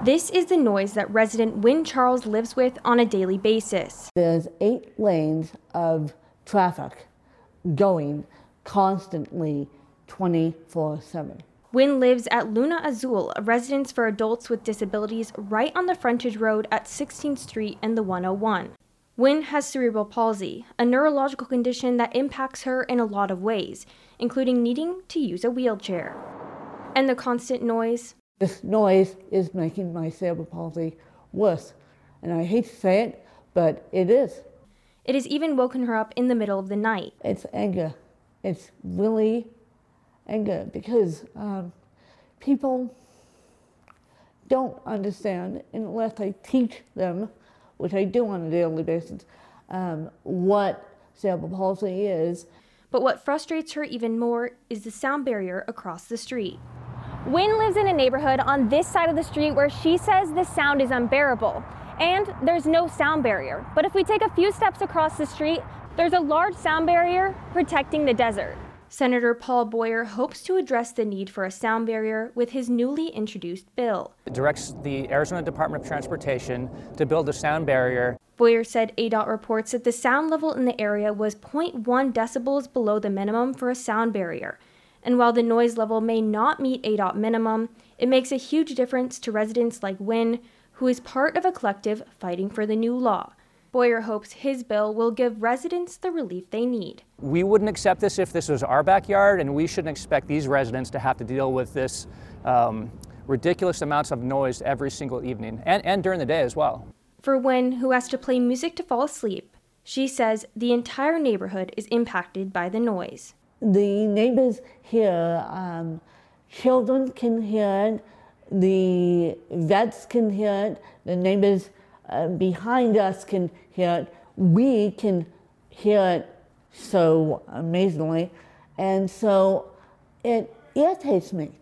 This is the noise that resident Wynn Charles lives with on a daily basis. There's 8 lanes of traffic going constantly 24/7. Wynn lives at Luna Azul, a residence for adults with disabilities right on the frontage road at 16th Street and the 101. Wynn has cerebral palsy, a neurological condition that impacts her in a lot of ways, including needing to use a wheelchair. And the constant noise? This noise is making my cerebral palsy worse. And I hate to say it, but it is. It has even woken her up in the middle of the night. It's anger. It's really anger because people don't understand unless I teach them, which I do on a daily basis, what cerebral palsy is. But what frustrates her even more is the sound barrier across the street. Wynn lives in a neighborhood on this side of the street where she says the sound is unbearable, and there's no sound barrier. But if we take a few steps across the street, there's a large sound barrier protecting the desert. Senator Paul Boyer hopes to address the need for a sound barrier with his newly introduced bill. It directs the Arizona Department of Transportation to build a sound barrier. Boyer said ADOT reports that the sound level in the area was 0.1 decibels below the minimum for a sound barrier. And while the noise level may not meet ADOT minimum, it makes a huge difference to residents like Wynn, who is part of a collective fighting for the new law. Boyer hopes his bill will give residents the relief they need. We wouldn't accept this if this was our backyard, and we shouldn't expect these residents to have to deal with this ridiculous amounts of noise every single evening, and during the day as well. For Wynn, who has to play music to fall asleep, she says the entire neighborhood is impacted by the noise. The neighbors here, children can hear it, the vets can hear it, the neighbors behind us can hear it, we can hear it so amazingly, and so it irritates me.